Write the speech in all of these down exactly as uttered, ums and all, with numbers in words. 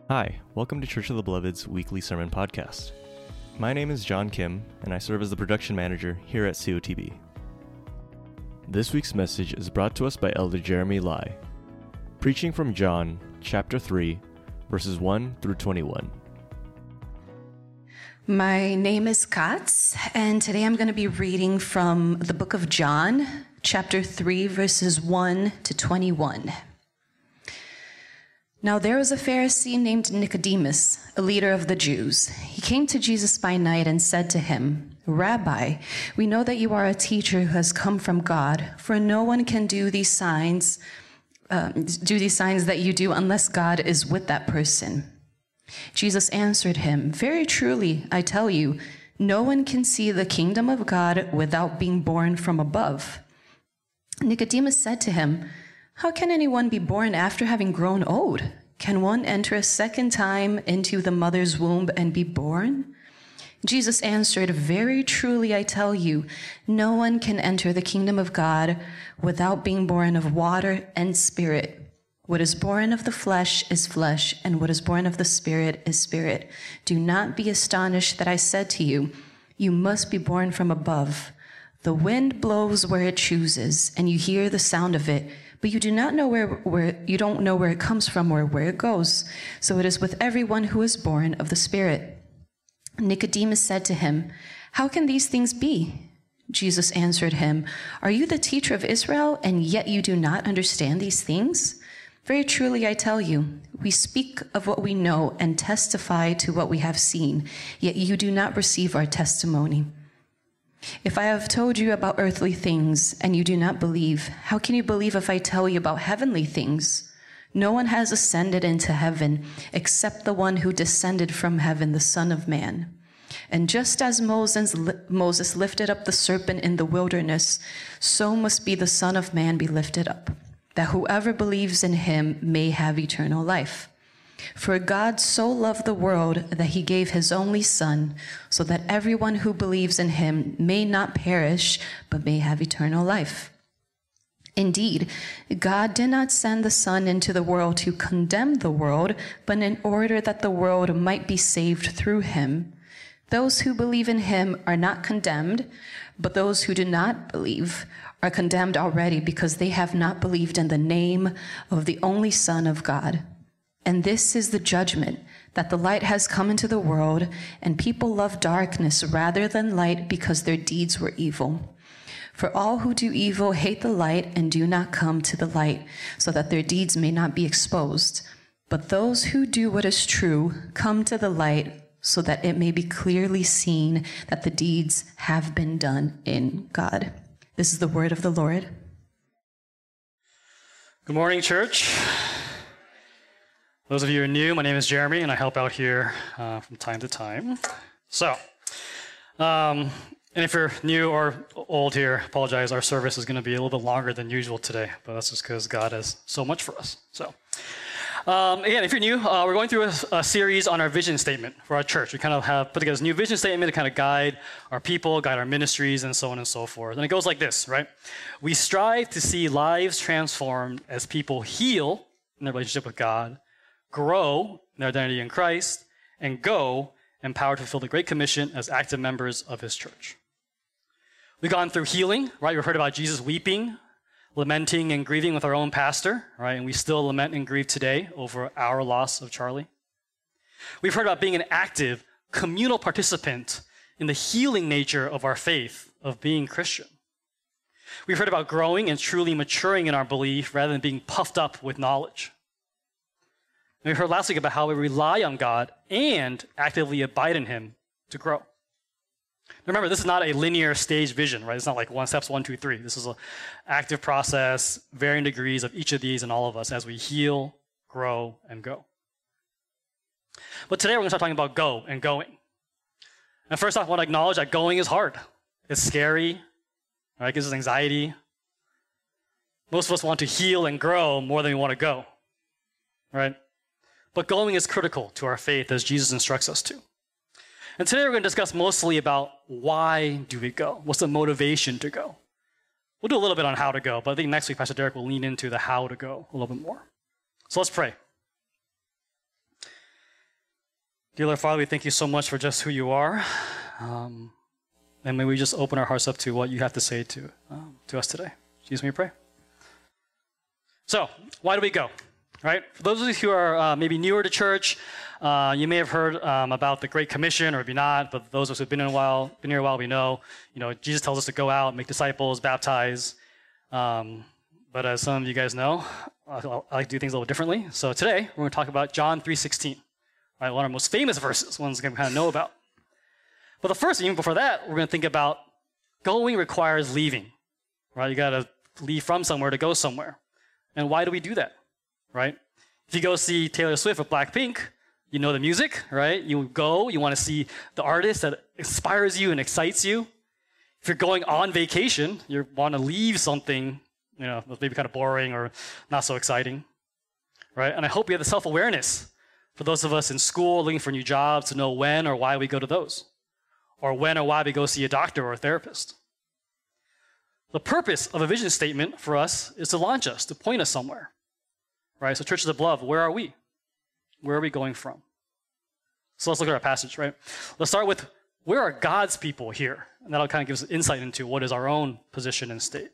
Hi, welcome to Church of the Beloved's weekly sermon podcast. My name is John Kim, and I serve as the production manager here at C O T B. This week's message is brought to us by Elder Jeremy Lai, preaching from John chapter three, verses one through twenty-one. My name is Katz, and today I'm going to be reading from the book of John, chapter three, verses one to twenty-one. Now there was a Pharisee named Nicodemus, a leader of the Jews. He came to Jesus by night and said to him, "Rabbi, we know that you are a teacher who has come from God, for no one can do these signs, uh, do these signs that you do unless God is with that person." Jesus answered him, "Very truly, I tell you, no one can see the kingdom of God without being born from above." Nicodemus said to him, "How can anyone be born after having grown old? Can one enter a second time into the mother's womb and be born?" Jesus answered, "Very truly, I tell you, no one can enter the kingdom of God without being born of water and spirit. What is born of the flesh is flesh, and what is born of the spirit is spirit. Do not be astonished that I said to you, you must be born from above. The wind blows where it chooses, and you hear the sound of it, but you do not know where, where you don't know where it comes from or where it goes. So it is with everyone who is born of the Spirit." Nicodemus said to him, "How can these things be?" Jesus answered him, "Are you the teacher of Israel, and yet you do not understand these things? Very truly I tell you, we speak of what we know and testify to what we have seen, yet you do not receive our testimony. If I have told you about earthly things and you do not believe, how can you believe if I tell you about heavenly things? No one has ascended into heaven except the one who descended from heaven, the Son of Man. And just as Moses, Moses lifted up the serpent in the wilderness, so must be the Son of Man be lifted up, that whoever believes in him may have eternal life. For God so loved the world that he gave his only Son, so that everyone who believes in him may not perish, but may have eternal life. Indeed, God did not send the Son into the world to condemn the world, but in order that the world might be saved through him. Those who believe in him are not condemned, but those who do not believe are condemned already because they have not believed in the name of the only Son of God. And this is the judgment, that the light has come into the world, and people love darkness rather than light because their deeds were evil. For all who do evil hate the light and do not come to the light, so that their deeds may not be exposed. But those who do what is true come to the light, so that it may be clearly seen that the deeds have been done in God." This is the word of the Lord. Good morning, church. Those of you who are new, my name is Jeremy, and I help out here uh, from time to time. So, um, and if you're new or old here, apologize, our service is going to be a little bit longer than usual today, but that's just because God has so much for us. So, um, again, if you're new, uh, we're going through a, a series on our vision statement for our church. We kind of have put together this new vision statement to kind of guide our people, guide our ministries, and so on and so forth. And it goes like this, right? We strive to see lives transformed as people heal in their relationship with God, grow in their identity in Christ, and go empowered to fulfill the Great Commission as active members of his church. We've gone through healing, right? We've heard about Jesus weeping, lamenting, and grieving with our own pastor, right? And we still lament and grieve today over our loss of Charlie. We've heard about being an active, communal participant in the healing nature of our faith, of being Christian. We've heard about growing and truly maturing in our belief rather than being puffed up with knowledge. And we heard last week about how we rely on God and actively abide in him to grow. Remember, this is not a linear stage vision, right? It's not like one steps one, two, three. This is an active process, varying degrees of each of these in all of us as we heal, grow, and go. But today we're going to start talking about go and going. And first off, I want to acknowledge that going is hard. It's scary, right? It gives us anxiety. Most of us want to heal and grow more than we want to go, right? But going is critical to our faith as Jesus instructs us to. And today we're going to discuss mostly about why do we go? What's the motivation to go? We'll do a little bit on how to go, but I think next week Pastor Derek will lean into the how to go a little bit more. So let's pray. Dear Lord Father, we thank you so much for just who you are. Um, and may we just open our hearts up to what you have to say to, um, to us today. Jesus, may we pray. So, why do we go? Right? For those of you who are uh, maybe newer to church, uh, you may have heard um, about the Great Commission, or maybe not, but those of us who've been in a while, been here a while, we know, you know, Jesus tells us to go out, make disciples, baptize. Um, but as some of you guys know, I, I like to do things a little differently. So today, we're going to talk about John three sixteen. Right, one of our most famous verses, ones we kind of know about. But the first, even before that, we're going to think about going requires leaving. Right? You got to leave from somewhere to go somewhere. And why do we do that? Right? If you go see Taylor Swift with Blackpink, you know the music, right? You go, you want to see the artist that inspires you and excites you. If you're going on vacation, you want to leave something, you know, that's maybe kind of boring or not so exciting. Right? And I hope you have the self-awareness for those of us in school looking for new jobs to know when or why we go to those, or when or why we go see a doctor or a therapist. The purpose of a vision statement for us is to launch us, to point us somewhere. Right? So Churches of Love, where are we? Where are we going from? So let's look at our passage, right? Let's start with, where are God's people here? And that'll kind of give us insight into what is our own position and state.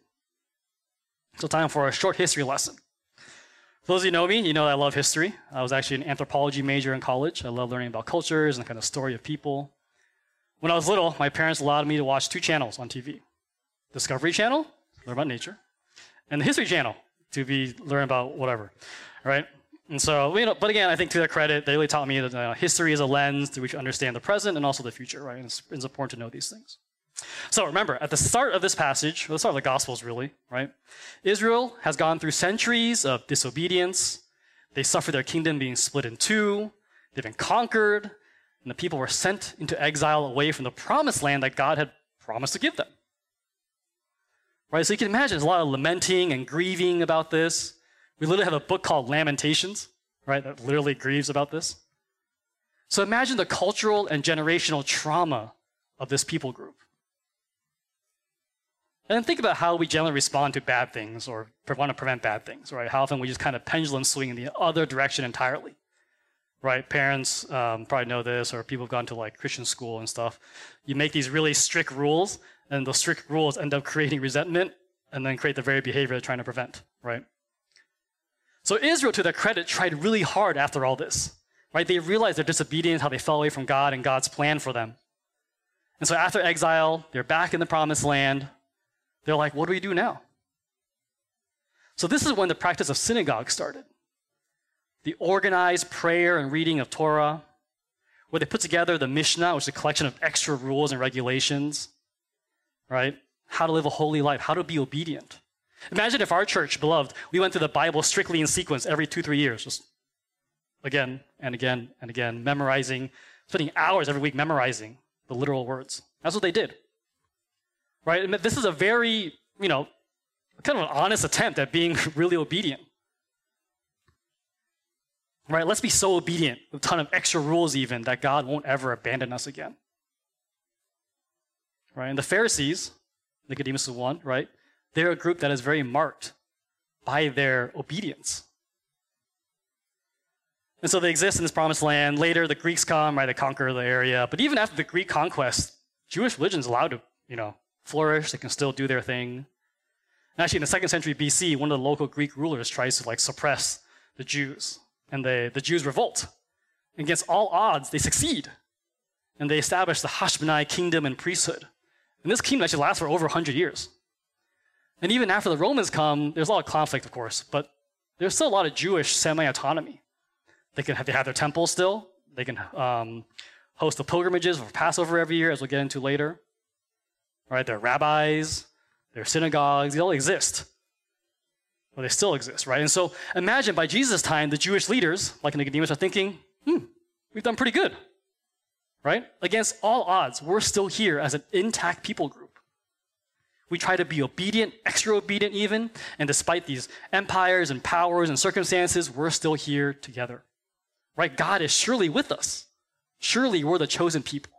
So time for a short history lesson. For those of you who know me, you know that I love history. I was actually an anthropology major in college. I love learning about cultures and the kind of story of people. When I was little, my parents allowed me to watch two channels on T V. Discovery Channel, learn about nature, and the History Channel, to be learn about whatever, right? And so, you know, but again, I think to their credit, they really taught me that uh, history is a lens through which we understand the present and also the future, right? And it's, it's important to know these things. So remember, at the start of this passage, or the start of the Gospels really, right? Israel has gone through centuries of disobedience. They suffered their kingdom being split in two. They've been conquered. And the people were sent into exile away from the promised land that God had promised to give them. Right? So you can imagine there's a lot of lamenting and grieving about this. We literally have a book called Lamentations, right? That literally grieves about this. So imagine the cultural and generational trauma of this people group. And then think about how we generally respond to bad things or want to prevent bad things, right? How often we just kind of pendulum swing in the other direction entirely, right? Parents um, probably know this, or people have gone to like Christian school and stuff. You make these really strict rules, and those strict rules end up creating resentment and then create the very behavior they're trying to prevent, right? So Israel, to their credit, tried really hard after all this, right? They realized their disobedience, how they fell away from God and God's plan for them. And so after exile, they're back in the promised land. They're like, what do we do now? So this is when the practice of synagogue started. The organized prayer and reading of Torah, where they put together the Mishnah, which is a collection of extra rules and regulations, right? How to live a holy life, how to be obedient. Imagine if our church, beloved, we went through the Bible strictly in sequence every two, three years, just again and again and again, memorizing, spending hours every week memorizing the literal words. That's what they did. Right? And this is a very, you know, kind of an honest attempt at being really obedient. Right? Let's be so obedient, with a ton of extra rules even, that God won't ever abandon us again. Right? And the Pharisees, Nicodemus is one, right? They're a group that is very marked by their obedience. And so they exist in this promised land. Later, the Greeks come, right? They conquer the area. But even after the Greek conquest, Jewish religion is allowed to, you know, flourish. They can still do their thing. And actually, in the second century B C, one of the local Greek rulers tries to like suppress the Jews, and the, the Jews revolt. And against all odds, they succeed, and they establish the Hashmonite kingdom and priesthood. And this kingdom actually lasts for over one hundred years. And even after the Romans come, there's a lot of conflict, of course, but there's still a lot of Jewish semi-autonomy. They can have, they have their temple still. They can um, host the pilgrimages for Passover every year, as we'll get into later. Right? There are rabbis, there are synagogues, they all exist. Well, they still exist, right? And so imagine by Jesus' time, the Jewish leaders, like Nicodemus, are thinking, hmm, we've done pretty good, right? Against all odds, we're still here as an intact people group. We try to be obedient, extra obedient even, and despite these empires and powers and circumstances, we're still here together, right? God is surely with us. Surely we're the chosen people.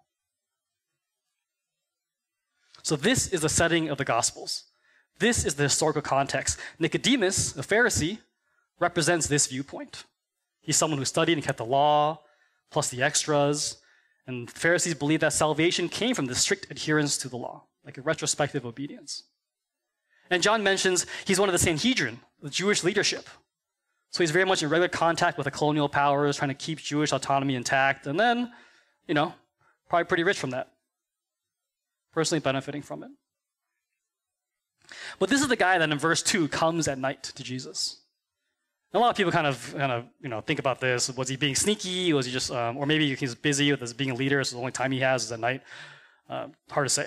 So this is the setting of the Gospels. This is the historical context. Nicodemus, a Pharisee, represents this viewpoint. He's someone who studied and kept the law, plus the extras. And Pharisees believed that salvation came from the strict adherence to the law, like a retrospective obedience. And John mentions he's one of the Sanhedrin, the Jewish leadership. So he's very much in regular contact with the colonial powers, trying to keep Jewish autonomy intact, and then, you know, probably pretty rich from that. Personally benefiting from it. But this is the guy that in verse two comes at night to Jesus. And a lot of people kind of, kind of, you know, think about this. Was he being sneaky? Was he just, um, or maybe he's busy with his being a leader, so the only time he has is at night. Uh, hard to say.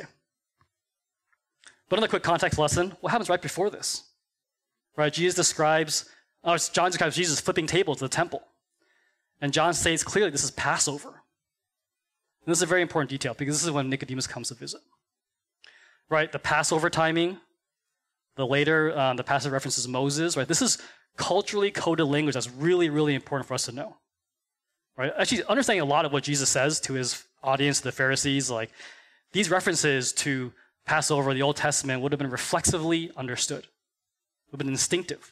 But another quick context lesson, what happens right before this? Right, Jesus describes, oh, John describes Jesus flipping tables at the temple. And John states clearly this is Passover. And this is a very important detail because this is when Nicodemus comes to visit. Right, the Passover timing, the later, um, the passage references Moses, right? This is culturally coded language that's really, really important for us to know. Right? Actually, understanding a lot of what Jesus says to his audience, the Pharisees, like these references to Passover, the Old Testament, would have been reflexively understood. Would have been instinctive.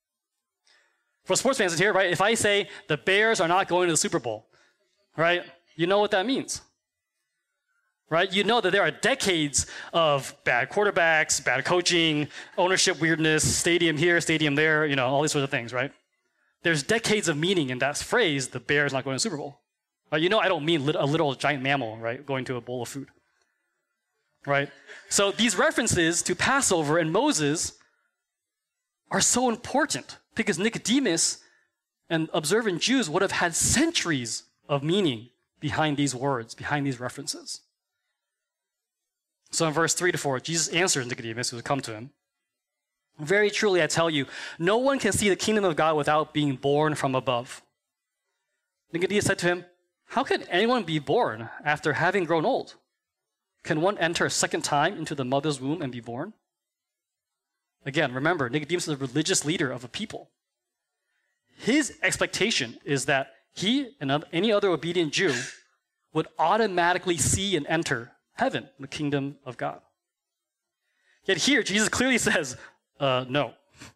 For sports fans here, right? If I say the Bears are not going to the Super Bowl, right? You know what that means. Right? You know that there are decades of bad quarterbacks, bad coaching, ownership weirdness, stadium here, stadium there, you know, all these sorts of things, right? There's decades of meaning in that phrase, the bear is not going to the Super Bowl. Right? You know I don't mean a literal giant mammal, right, going to a bowl of food. Right? So these references to Passover and Moses are so important because Nicodemus and observant Jews would have had centuries of meaning behind these words, behind these references. So in verse three to four, Jesus answers Nicodemus, who has come to him. Very truly, I tell you, no one can see the kingdom of God without being born from above. Nicodemus said to him, how can anyone be born after having grown old? Can one enter a second time into the mother's womb and be born? Again, remember, Nicodemus is a religious leader of a people. His expectation is that he and any other obedient Jew would automatically see and enter heaven, the kingdom of God. Yet here, Jesus clearly says, uh, no.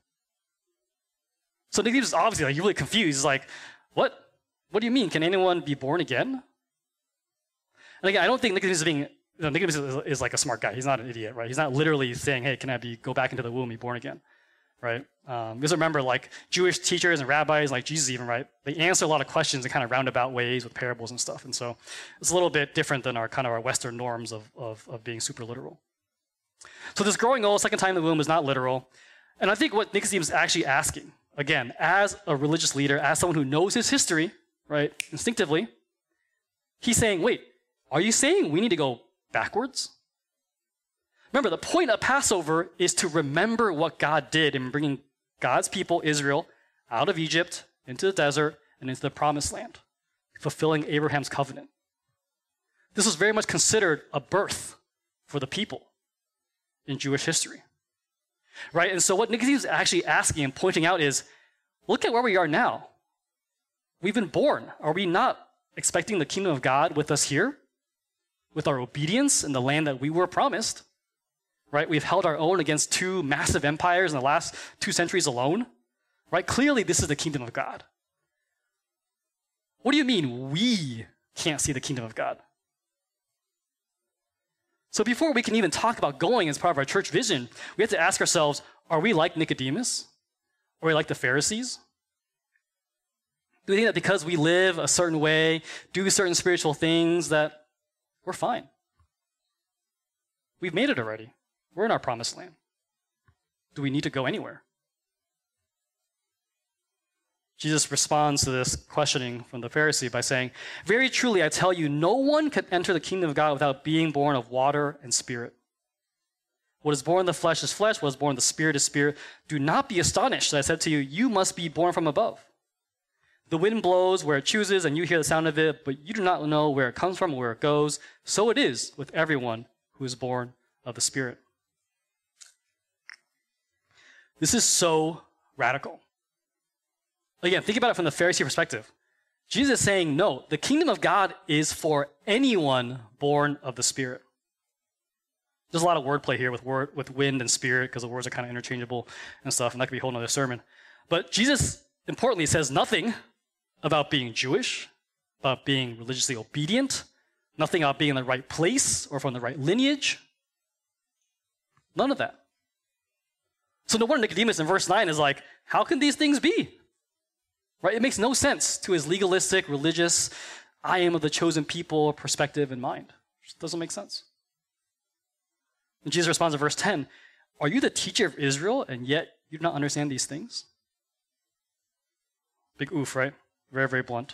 So Nicodemus is obviously like, really confused. He's like, what? What do you mean? Can anyone be born again? And again, I don't think Nicodemus is being, you know, Nicodemus is, is like a smart guy. He's not an idiot, right? He's not literally saying, hey, can I be go back into the womb and be born again, right? Um, because remember, like Jewish teachers and rabbis, like Jesus even, right? They answer a lot of questions in kind of roundabout ways with parables and stuff. And so it's a little bit different than our kind of our Western norms of, of, of being super literal. So this growing old, second time in the womb is not literal. And I think what Nicodemus is actually asking, again, as a religious leader, as someone who knows his history, right, instinctively, he's saying, wait, are you saying we need to go backwards? Remember, the point of Passover is to remember what God did in bringing God's people, Israel, out of Egypt, into the desert, and into the promised land, fulfilling Abraham's covenant. This was very much considered a birth for the people in Jewish history. Right? And so what Nicodemus is actually asking and pointing out is, look at where we are now. We've been born. Are we not expecting the kingdom of God with us here? With our obedience in the land that we were promised? Right? We've held our own against two massive empires in the last two centuries alone. Right? Clearly, this is the kingdom of God. What do you mean we can't see the kingdom of God? So before we can even talk about going as part of our church vision, we have to ask ourselves, are we like Nicodemus? Are we like the Pharisees? Do we think that because we live a certain way, do certain spiritual things, that we're fine? We've made it already. We're in our promised land. Do we need to go anywhere? Jesus responds to this questioning from the Pharisee by saying, very truly, I tell you, no one can enter the kingdom of God without being born of water and spirit. What is born of the flesh is flesh, what is born of the spirit is spirit. Do not be astonished that I said to you, you must be born from above. The wind blows where it chooses, and you hear the sound of it, but you do not know where it comes from or where it goes. So it is with everyone who is born of the Spirit. This is so radical. Again, think about it from the Pharisee perspective. Jesus is saying, no, the kingdom of God is for anyone born of the Spirit. There's a lot of wordplay here with word, with wind and spirit, because the words are kind of interchangeable and stuff, and that could be a whole other sermon. But Jesus, importantly, says nothing about being Jewish, about being religiously obedient, nothing about being in the right place or from the right lineage. None of that. So no wonder Nicodemus in verse nine is like, how can these things be? Right? It makes no sense to his legalistic, religious, I am of the chosen people perspective in mind. It just doesn't make sense. And Jesus responds in verse ten, are you the teacher of Israel and yet you do not understand these things? Big oof, right? Very, very blunt.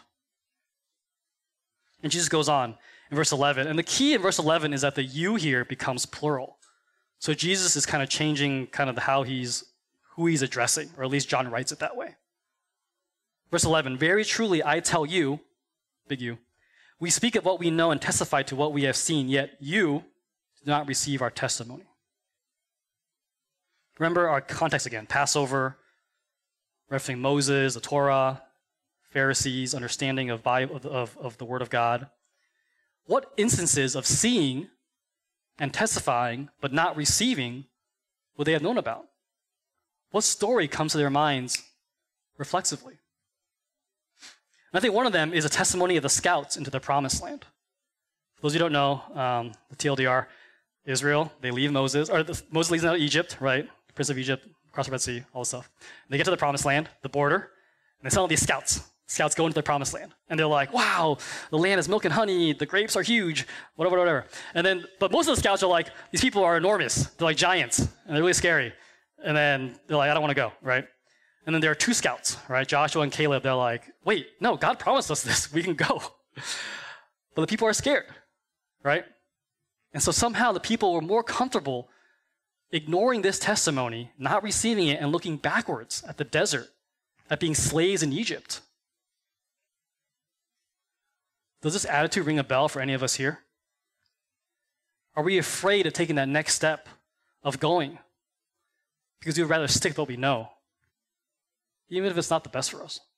And Jesus goes on in verse eleven. And the key in verse eleven is that the you here becomes plural. So Jesus is kind of changing kind of the how he's, who he's addressing, or at least John writes it that way. Verse eleven, very truly I tell you, big you, we speak of what we know and testify to what we have seen, yet you do not receive our testimony. Remember our context again, Passover, referencing Moses, the Torah, Pharisees, understanding of, Bible, of, of the Word of God. What instances of seeing and testifying but not receiving would they have known about? What story comes to their minds reflexively? And I think one of them is a testimony of the scouts into the promised land. For those of you who don't know, um, the T L D R, Israel, they leave Moses, or the, Moses leaves out of Egypt, right? The Prince of Egypt, across the Red Sea, all this stuff. And they get to the promised land, the border, and they send all these scouts. Scouts go into the promised land. And they're like, wow, the land is milk and honey, the grapes are huge, whatever, whatever. And then, but most of the scouts are like, these people are enormous. They're like giants, and they're really scary. And then they're like, I don't want to go, right? And then there are two scouts, right? Joshua and Caleb, they're like, wait, no, God promised us this. We can go. But the people are scared, right? And so somehow the people were more comfortable ignoring this testimony, not receiving it, and looking backwards at the desert, at being slaves in Egypt. Does this attitude ring a bell for any of us here? Are we afraid of taking that next step of going? Because we would rather stick to what we know, even if it's not the best for us.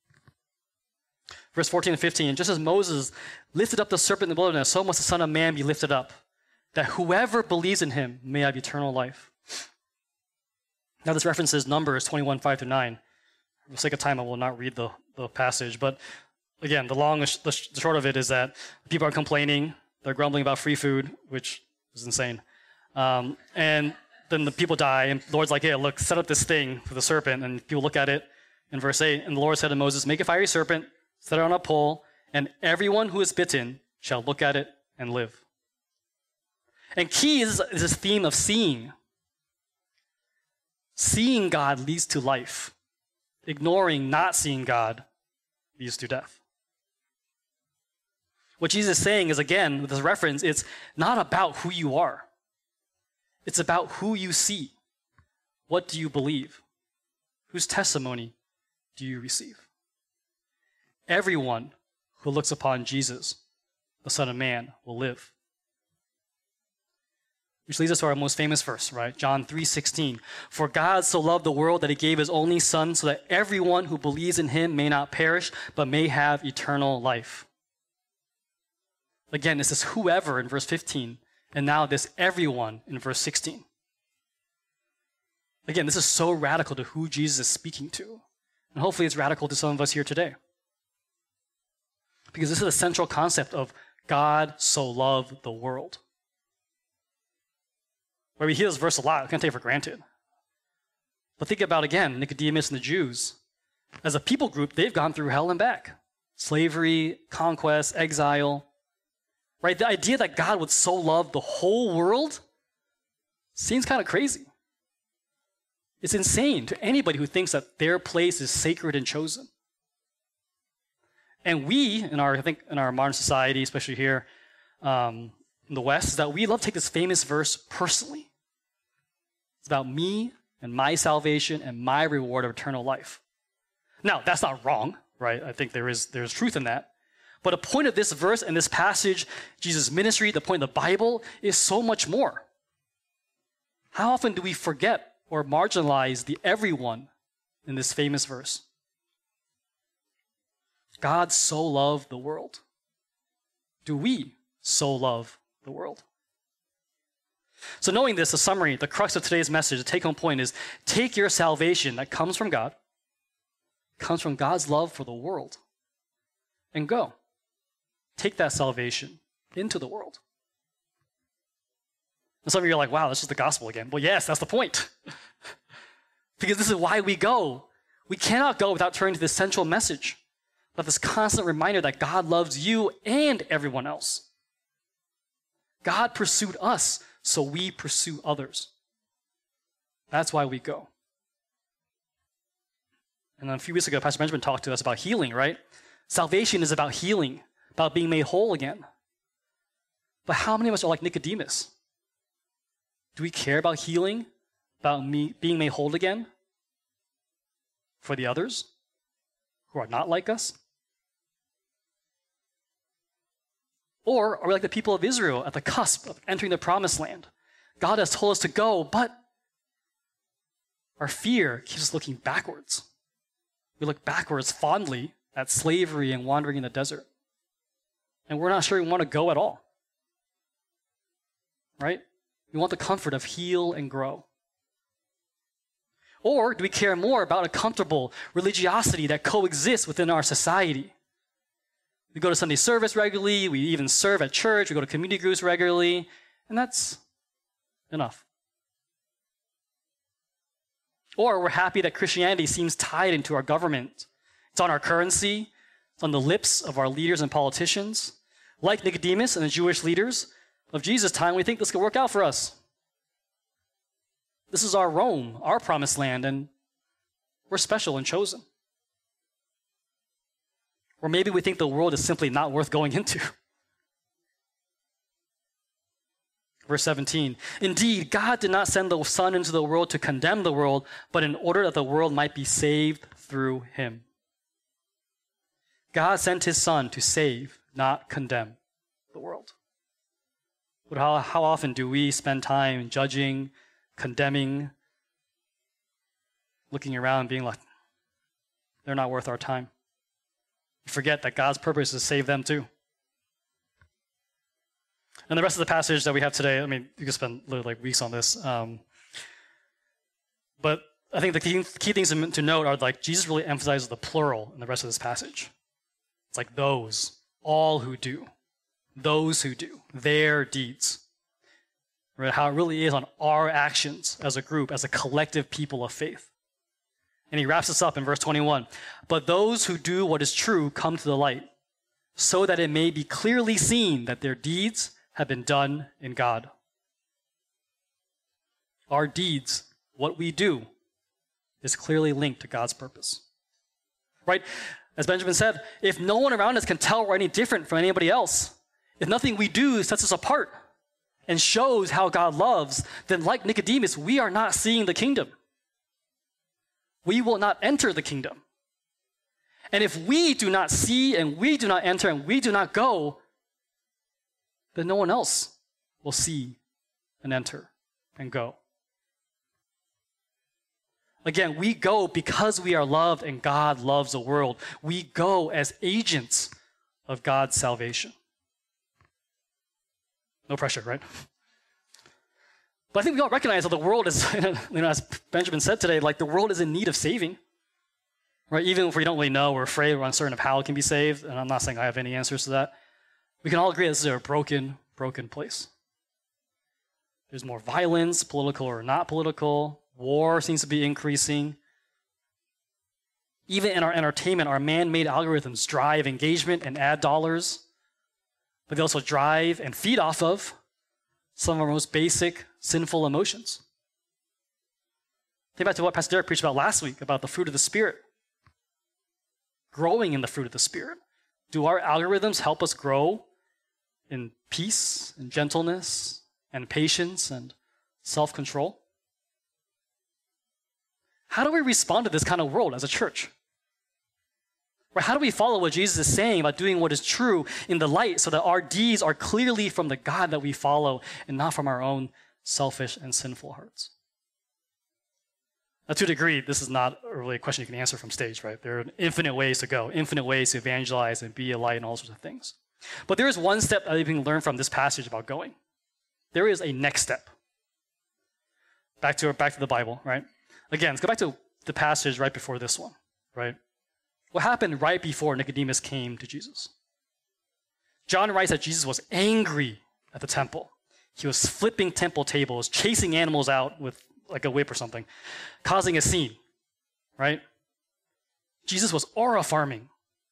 Verse fourteen and fifteen, just as Moses lifted up the serpent in the wilderness, so must the Son of Man be lifted up, that whoever believes in him may have eternal life. Now this references Numbers twenty-one, five to nine. For the sake of time, I will not read the, the passage, but again, the long, the short of it is that people are complaining, they're grumbling about free food, which is insane. Um, and then the people die, and the Lord's like, hey, look, set up this thing for the serpent, and people look at it in verse eight, and the Lord said to Moses, make a fiery serpent, set it on a pole, and everyone who is bitten shall look at it and live. And key is, is this theme of seeing. Seeing God leads to life. Ignoring, not seeing God leads to death. What Jesus is saying is, again, with this reference, it's not about who you are. It's about who you see. What do you believe? Whose testimony do you receive? Everyone who looks upon Jesus, the Son of Man, will live. Which leads us to our most famous verse, right? John three sixteen. For God so loved the world that he gave his only Son so that everyone who believes in him may not perish, but may have eternal life. Again, this is whoever in verse fifteen, and now this everyone in verse sixteen. Again, this is so radical to who Jesus is speaking to. And hopefully it's radical to some of us here today. Because this is the central concept of God so loved the world. Where we hear this verse a lot, we can't take it for granted. But think about, again, Nicodemus and the Jews. As a people group, they've gone through hell and back. Slavery, conquest, exile. Right? The idea that God would so love the whole world seems kind of crazy. It's insane to anybody who thinks that their place is sacred and chosen. And we, in our, I think, in our modern society, especially here um, in the West, is that we love to take this famous verse personally. It's about me and my salvation and my reward of eternal life. Now, that's not wrong, right? I think there is there's truth in that. But the point of this verse and this passage, Jesus' ministry, the point of the Bible, is so much more. How often do we forget or marginalize the everyone in this famous verse? God so loved the world. Do we so love the world? So knowing this, the summary, the crux of today's message, the take-home point is, take your salvation that comes from God, comes from God's love for the world, and go. take that salvation into the world. And some of you are like, wow, this is the gospel again. Well, yes, that's the point. Because this is why we go. We cannot go without turning to this central message, of this constant reminder that God loves you and everyone else. God pursued us, so we pursue others. That's why we go. And then a few weeks ago, Pastor Benjamin talked to us about healing, right? Salvation is about healing, about being made whole again. But how many of us are like Nicodemus? Do we care about healing, about me being made whole again for the others who are not like us? Or are we like the people of Israel at the cusp of entering the promised land? God has told us to go, but our fear keeps us looking backwards. We look backwards fondly at slavery and wandering in the desert. And we're not sure we want to go at all. Right? We want the comfort of heal and grow. Or do we care more about a comfortable religiosity that coexists within our society? We go to Sunday service regularly, we even serve at church, we go to community groups regularly, and that's enough. Or we're happy that Christianity seems tied into our government. It's on our currency, it's on the lips of our leaders and politicians. Like Nicodemus and the Jewish leaders of Jesus' time, we think this could work out for us. This is our Rome, our promised land, and we're special and chosen. Or maybe we think the world is simply not worth going into. Verse seventeen, indeed, God did not send the Son into the world to condemn the world, but in order that the world might be saved through him. God sent his Son to save, not condemn the world. But how, how often do we spend time judging, condemning, looking around and being like, they're not worth our time? You forget that God's purpose is to save them too. And the rest of the passage that we have today, I mean, you could spend literally like weeks on this. Um, but I think the key, key things to, to note are like Jesus really emphasizes the plural in the rest of this passage. It's like those, all who do, those who do, their deeds. Right? How it really is on our actions as a group, as a collective people of faith. And he wraps this up in verse twenty-one. But those who do what is true come to the light, so that it may be clearly seen that their deeds have been done in God. Our deeds, what we do, is clearly linked to God's purpose. Right? As Benjamin said, if no one around us can tell we're any different from anybody else, if nothing we do sets us apart and shows how God loves, then like Nicodemus, we are not seeing the kingdom. We will not enter the kingdom. And if we do not see and we do not enter and we do not go, then no one else will see and enter and go. Again, we go because we are loved and God loves the world. We go as agents of God's salvation. No pressure, right? But I think we all recognize that the world is, you know, as Benjamin said today, like the world is in need of saving. Right? Even if we don't really know, we're afraid, we're uncertain of how it can be saved, and I'm not saying I have any answers to that. We can all agree this is a broken, broken place. There's more violence, political or not political. War seems to be increasing. Even in our entertainment, our man-made algorithms drive engagement and ad dollars, but they also drive and feed off of some of our most basic sinful emotions. Think back to what Pastor Derek preached about last week, about the fruit of the Spirit. Growing in the fruit of the Spirit. Do our algorithms help us grow in peace and gentleness and patience and self-control? How do we respond to this kind of world as a church? Right? How do we follow what Jesus is saying about doing what is true in the light so that our deeds are clearly from the God that we follow and not from our own selfish and sinful hearts? Now, to a degree, this is not really a question you can answer from stage, right? There are infinite ways to go, infinite ways to evangelize and be a light and all sorts of things. But there is one step that you can learn from this passage about going. There is a next step. Back to, back to the Bible, right? Again, let's go back to the passage right before this one, right? What happened right before Nicodemus came to Jesus? John writes that Jesus was angry at the temple. He was flipping temple tables, chasing animals out with like a whip or something, causing a scene, right? Jesus was aura farming.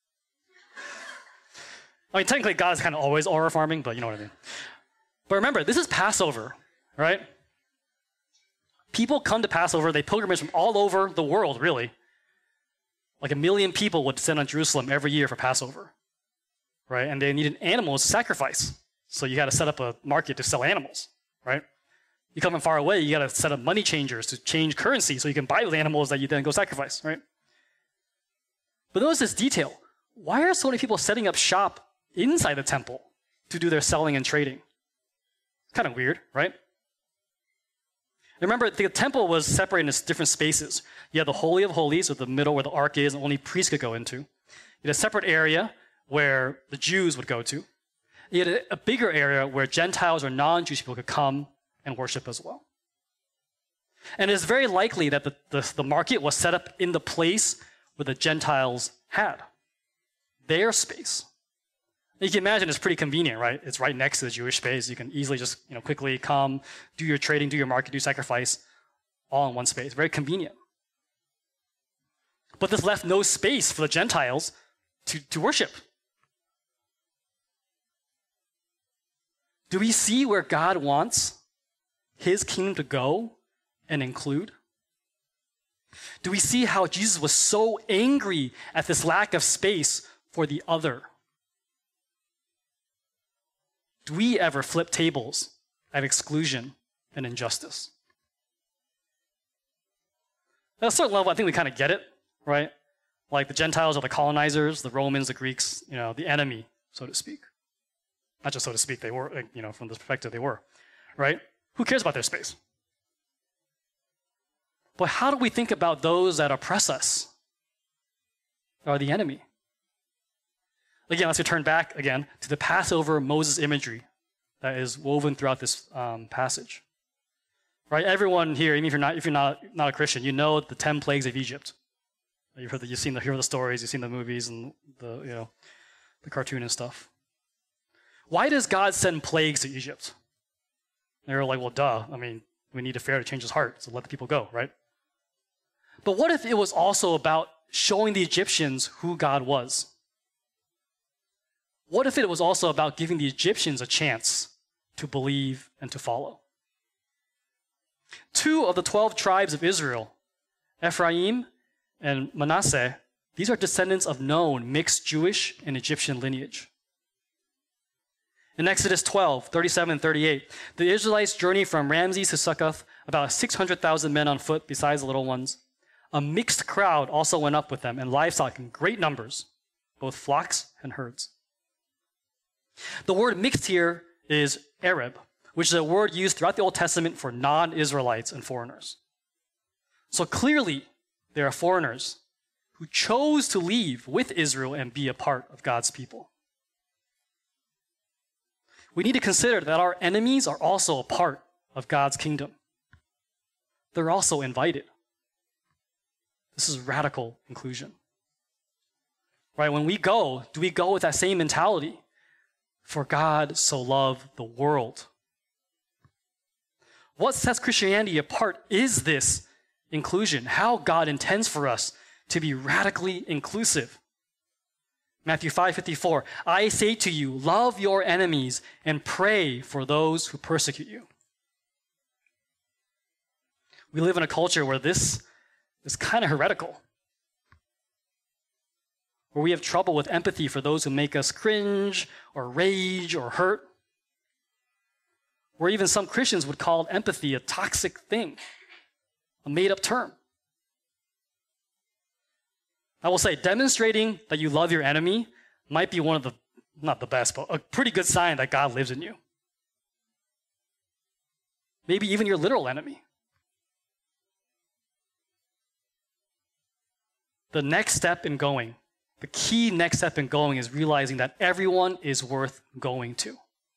I mean, technically, God is kind of always aura farming, but you know what I mean. But remember, this is Passover, right? People come to Passover, they pilgrimage from all over the world, really. Like a million people would descend on Jerusalem every year for Passover, right? And they needed animals to sacrifice. So you got to set up a market to sell animals, right? You come from far away, you got to set up money changers to change currency so you can buy those animals that you then go sacrifice, right? But notice this detail. Why are so many people setting up shop inside the temple to do their selling and trading? Kind of weird, right? Remember, the temple was separated into different spaces. You had the Holy of Holies, or the middle where the ark is, and only priests could go into. You had a separate area where the Jews would go to. You had a, a bigger area where Gentiles or non-Jewish people could come and worship as well. And it's very likely that the, the, the market was set up in the place where the Gentiles had their space. You can imagine it's pretty convenient, right? It's right next to the Jewish space. You can easily just, you know, quickly come, do your trading, do your market, do sacrifice, all in one space. Very convenient. But this left no space for the Gentiles to, to worship. Do we see where God wants his kingdom to go and include? Do we see how Jesus was so angry at this lack of space for the other? Do we ever flip tables at exclusion and injustice? At a certain level, I think we kind of get it, right? Like the Gentiles are the colonizers, the Romans, the Greeks, you know, the enemy, so to speak. Not just so to speak, they were, you know, from this perspective, they were, right? Who cares about their space? But how do we think about those that oppress us? Are the enemy? Again, let's return back again to the Passover Moses imagery that is woven throughout this um, passage. Right? Everyone here, even if you're not if you're not, not a Christian, you know the ten plagues of Egypt. You've heard the, you've seen the hear the stories, you've seen the movies and the you know the cartoon and stuff. Why does God send plagues to Egypt? They're like, well, duh. I mean, we need a Pharaoh to change his heart, so let the people go, right? But what if it was also about showing the Egyptians who God was? What if it was also about giving the Egyptians a chance to believe and to follow? Two of the twelve tribes of Israel, Ephraim and Manasseh, these are descendants of known mixed Jewish and Egyptian lineage. In Exodus twelve, thirty-seven and thirty-eight, the Israelites journeyed from Ramses to Succoth, about six hundred thousand men on foot besides the little ones. A mixed crowd also went up with them, and livestock in great numbers, both flocks and herds. The word mixed here is Arab, which is a word used throughout the Old Testament for non-Israelites and foreigners. So clearly, there are foreigners who chose to leave with Israel and be a part of God's people. We need to consider that our enemies are also a part of God's kingdom. They're also invited. This is radical inclusion. Right? When we go, do we go with that same mentality? For God so loved the world. What sets Christianity apart is this inclusion, how God intends for us to be radically inclusive. Matthew five fifty-four, I say to you, love your enemies and pray for those who persecute you. We live in a culture where this is kind of heretical, where we have trouble with empathy for those who make us cringe or rage or hurt, where even some Christians would call empathy a toxic thing, a made-up term. I will say, demonstrating that you love your enemy might be one of the, not the best, but a pretty good sign that God lives in you. Maybe even your literal enemy. The next step in going, the key next step in going is realizing that everyone is worth going to.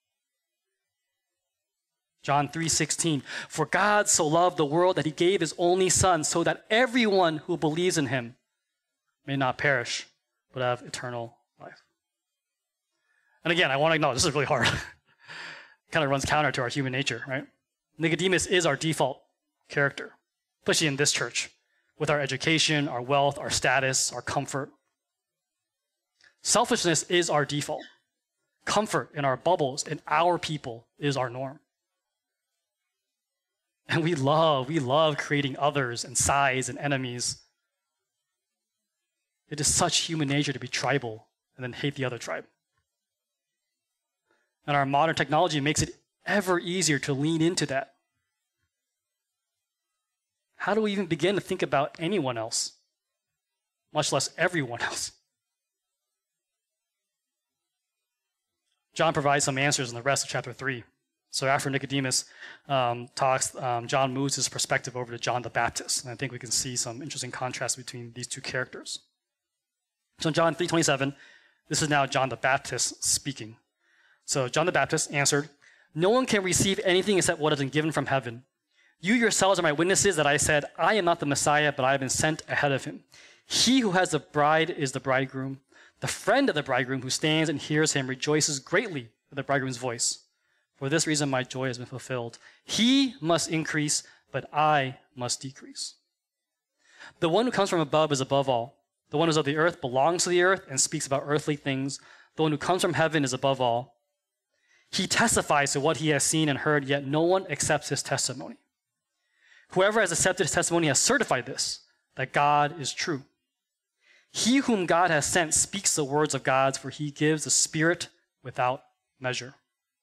John three sixteen, for God so loved the world that he gave his only son so that everyone who believes in him may not perish, but have eternal life. And again, I want to acknowledge this is really hard. Kind of runs counter to our human nature, right? Nicodemus is our default character, especially in this church, with our education, our wealth, our status, our comfort. Selfishness is our default. Comfort in our bubbles, in our people, is our norm. And we love, we love creating others and sides and enemies. It is such human nature to be tribal and then hate the other tribe. And our modern technology makes it ever easier to lean into that. How do we even begin to think about anyone else, much less everyone else? John provides some answers in the rest of chapter three. So after Nicodemus um, talks, um, John moves his perspective over to John the Baptist. And I think we can see some interesting contrast between these two characters. So in John three twenty-seven, this is now John the Baptist speaking. So John the Baptist answered, "No one can receive anything except what has been given from heaven. You yourselves are my witnesses that I said, I am not the Messiah, but I have been sent ahead of him. He who has the bride is the bridegroom. The friend of the bridegroom who stands and hears him rejoices greatly at the bridegroom's voice. For this reason my joy has been fulfilled. He must increase, but I must decrease. The one who comes from above is above all. The one who is of the earth belongs to the earth and speaks about earthly things. The one who comes from heaven is above all. He testifies to what he has seen and heard, yet no one accepts his testimony. Whoever has accepted his testimony has certified this, that God is true. He whom God has sent speaks the words of God, for he gives the Spirit without measure."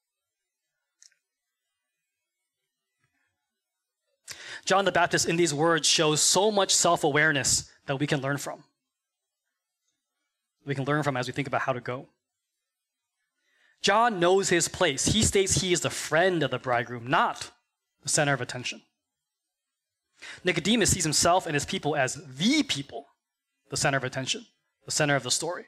John the Baptist in these words shows so much self-awareness that we can learn from. We can learn from as we think about how to go. John knows his place. He states he is the friend of the bridegroom, not the center of attention. Nicodemus sees himself and his people as the people, the center of attention, the center of the story.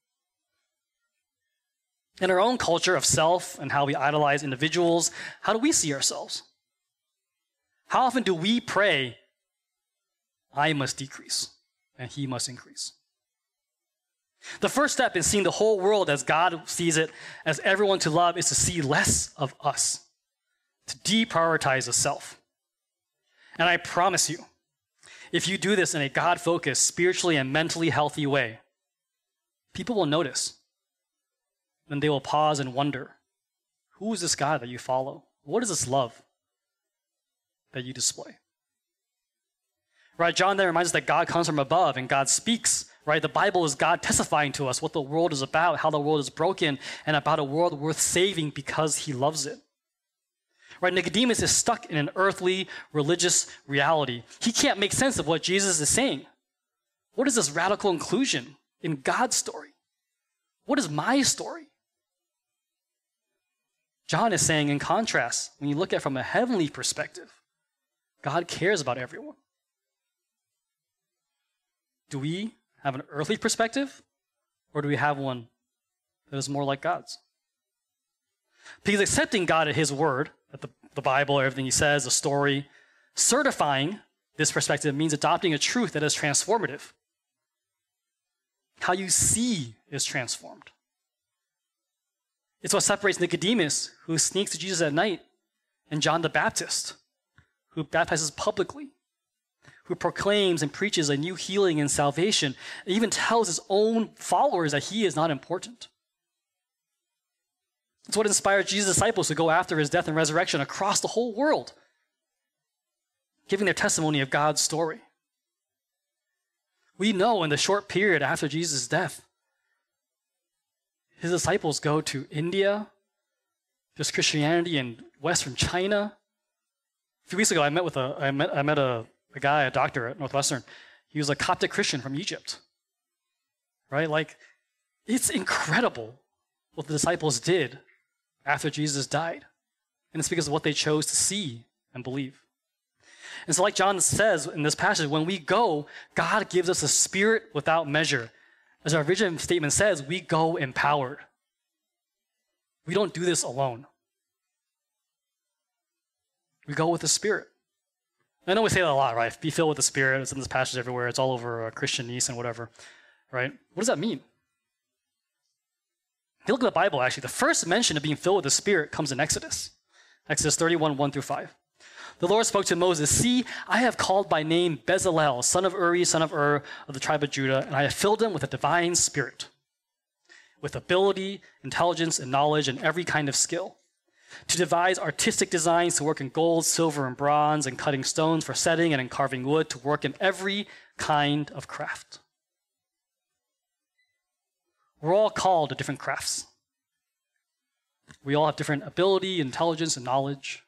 In our own culture of self and how we idolize individuals, how do we see ourselves? How often do we pray, I must decrease and he must increase? The first step in seeing the whole world as God sees it, as everyone to love, is to see less of us, to deprioritize the self. And I promise you, if you do this in a God-focused, spiritually and mentally healthy way, people will notice. And they will pause and wonder, who is this God that you follow? What is this love that you display? Right, John there reminds us that God comes from above and God speaks, right? The Bible is God testifying to us what the world is about, how the world is broken, and about a world worth saving because he loves it. Right, Nicodemus is stuck in an earthly, religious reality. He can't make sense of what Jesus is saying. What is this radical inclusion in God's story? What is my story? John is saying, in contrast, when you look at it from a heavenly perspective, God cares about everyone. Do we have an earthly perspective, or do we have one that is more like God's? Because accepting God at his word, at the, the Bible, everything he says, the story, certifying this perspective means adopting a truth that is transformative. How you see is transformed. It's what separates Nicodemus, who sneaks to Jesus at night, and John the Baptist, who baptizes publicly, who proclaims and preaches a new healing and salvation, and even tells his own followers that he is not important. It's what inspired Jesus' disciples to go after his death and resurrection across the whole world, giving their testimony of God's story. We know in the short period after Jesus' death, his disciples go to India. There's Christianity in Western China. A few weeks ago, I met with a I met I met a, a guy, a doctor at Northwestern. He was a Coptic Christian from Egypt. Right? Like, it's incredible what the disciples did after Jesus died. And it's because of what they chose to see and believe. And so like John says in this passage, when we go, God gives us a spirit without measure. As our vision statement says, we go empowered. We don't do this alone. We go with the Spirit. I know we say that a lot, right? Be filled with the Spirit. It's in this passage everywhere. It's all over uh, Christian Nice and whatever, right? What does that mean? you look at the Bible, actually, the first mention of being filled with the Spirit comes in Exodus. Exodus thirty-one, one through five. The Lord spoke to Moses, "See, I have called by name Bezalel, son of Uri, son of Ur, of the tribe of Judah, and I have filled him with a divine spirit, with ability, intelligence, and knowledge, and every kind of skill, to devise artistic designs, to work in gold, silver, and bronze, and cutting stones for setting, and in carving wood, to work in every kind of craft." We're all called to different crafts. We all have different ability, intelligence, and knowledge.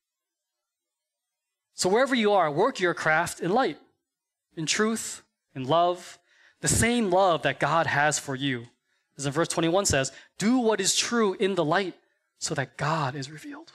So wherever you are, work your craft in light, in truth, in love, the same love that God has for you. As in verse twenty-one says, "Do what is true in the light, so that God is revealed."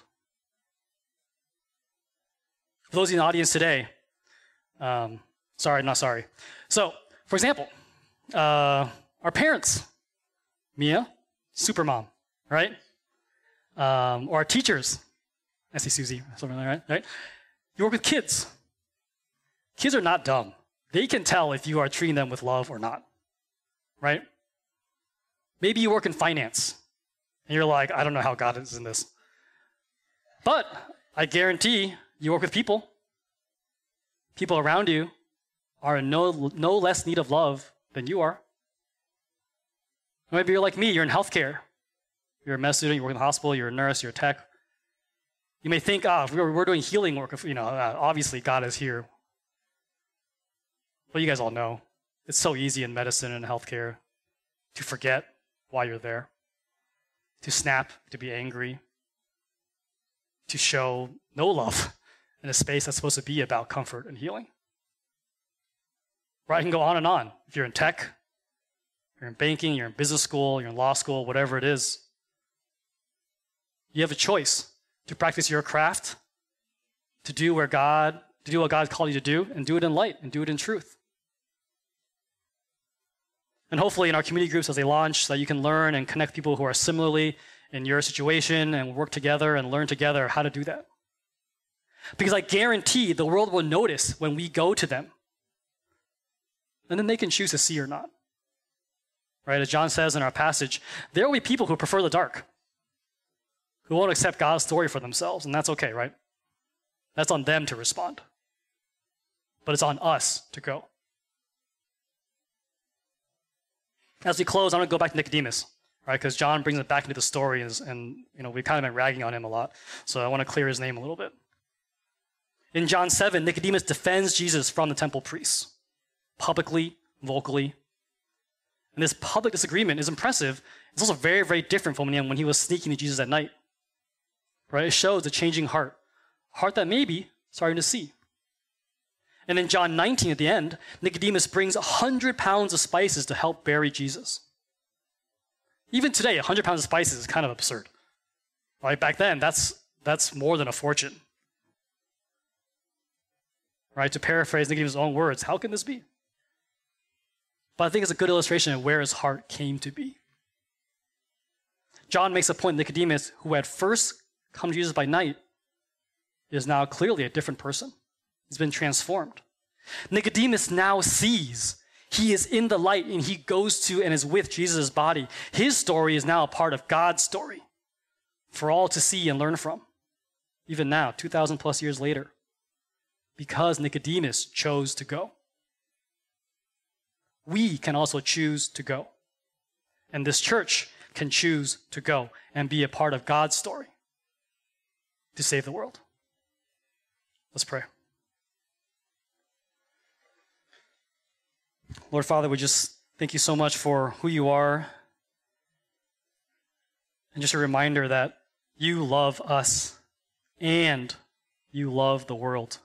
For those in the audience today, um, sorry, not sorry. So, for example, uh, our parents, Mia, supermom, right? Um, or our teachers, I see Susie, something like that, right? You work with kids. Kids are not dumb. They can tell if you are treating them with love or not, right? Maybe you work in finance, and you're like, I don't know how God is in this. But I guarantee you work with people. People around you are in no, no less need of love than you are. Maybe you're like me, you're in healthcare. You're a med student, you work in the hospital, you're a nurse, you're a tech. You may think, ah, oh, we're, we're doing healing work, you know, uh, obviously God is here. But you guys all know, it's so easy in medicine and healthcare to forget why you're there, to snap, to be angry, to show no love in a space that's supposed to be about comfort and healing. Right? I can go on and on. If you're in tech, you're in banking, you're in business school, you're in law school, whatever it is, you have a choice to practice your craft, to do where God, to do what God called you to do, and do it in light, and do it in truth. And hopefully in our community groups as they launch, so that you can learn and connect people who are similarly in your situation and work together and learn together how to do that. Because I guarantee the world will notice when we go to them. And then they can choose to see or not. Right? As John says in our passage, there will be people who prefer the dark, who won't accept God's story for themselves, and that's okay, right? That's on them to respond. But it's on us to go. As we close, I'm going to go back to Nicodemus, right? Because John brings it back into the story, and, and you know, we've kind of been ragging on him a lot, so I want to clear his name a little bit. In John seven, Nicodemus defends Jesus from the temple priests, publicly, vocally. And this public disagreement is impressive. It's also very, very different from when he was sneaking to Jesus at night. Right? It shows a changing heart. A heart that may be starting to see. And in John nineteen at the end, Nicodemus brings one hundred pounds of spices to help bury Jesus. Even today, one hundred pounds of spices is kind of absurd. Right? Back then, that's, that's more than a fortune. Right? To paraphrase Nicodemus' own words, how can this be? But I think it's a good illustration of where his heart came to be. John makes a point, Nicodemus, who had first come to Jesus by night, is now clearly a different person. He's been transformed. Nicodemus now sees. He is in the light and he goes to and is with Jesus' body. His story is now a part of God's story for all to see and learn from, even now, two thousand plus years later, because Nicodemus chose to go. We can also choose to go. And this church can choose to go and be a part of God's story to save the world. Let's pray. Lord Father, we just thank you so much for who you are. And just a reminder that you love us and you love the world.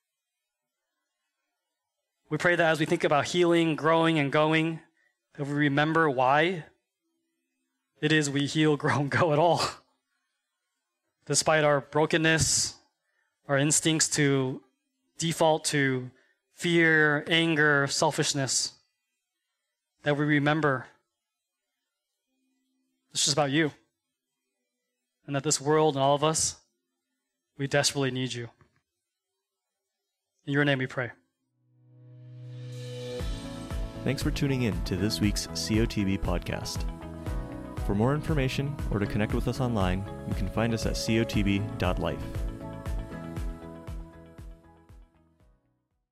We pray that as we think about healing, growing, and going, that we remember why it is we heal, grow, and go at all. Despite our brokenness, our instincts to default to fear, anger, selfishness, that we remember it's just about you. And that this world and all of us, we desperately need you. In your name we pray. Thanks for tuning in to this week's C O T B podcast. For more information or to connect with us online, you can find us at cotb dot life.